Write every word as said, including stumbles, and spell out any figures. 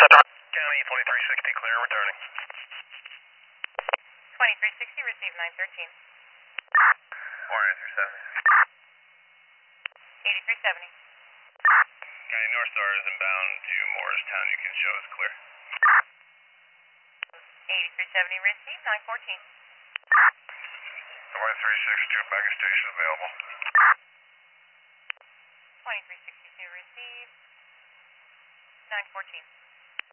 County twenty-three sixty, clear, returning. twenty-three sixty, received nine thirteen. four eighty-three seventy. eighty-three seventy. County North Star is inbound to Morristown. You can show us clear. eighty-three seventy, received nine fourteen. twenty-three sixty-two, baggage station available. twenty-three sixty-two, received nine fourteen.